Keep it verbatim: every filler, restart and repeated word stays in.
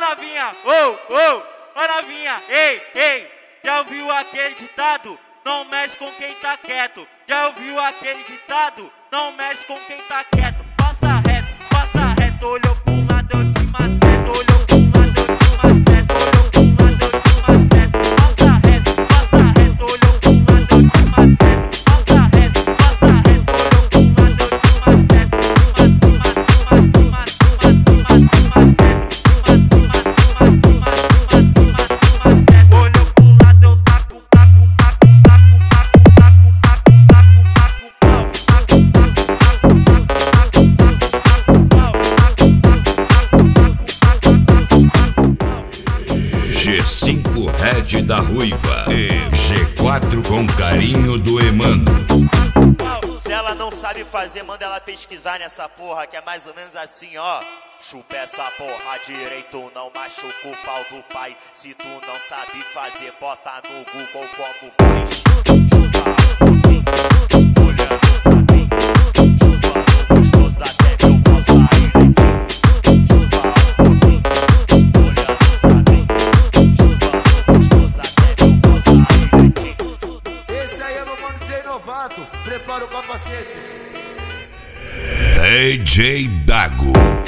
novinha, ô, ô, ô novinha, ei, ei, já ouviu aquele ditado? Não mexe com quem tá quieto. Já ouviu aquele ditado? Não mexe com quem tá quieto. Passa reto, passa reto, olhou pro lado, eu te maceto. Olhou pro lado, eu te maceto. Olhou pro lado, eu te maceto. Passa reto, passa reto, olhou pro lado, eu te maceto. Passa reto, passa reto, olhou pro lado, eu te maceto. Olhou pro lado, eu taco, taco, taco, taco, G cinco Red da Ruiva e G quatro com carinho do Emano. Se ela não sabe fazer, manda ela pesquisar nessa porra, que é mais ou menos assim, ó. Chupa essa porra direito, não machuca o pau do pai. Se tu não sabe fazer, bota no Google como faz. Chupa um pouquinho, olhando pra mim. Chupando gostoso até meu pau sair leitinho. Chupa um pouquinho, olhando pra mim. Chupando gostoso até meu pau sair leitinho. Esse aí é meu mano D J Novato, prepara o capacete. D J Dago.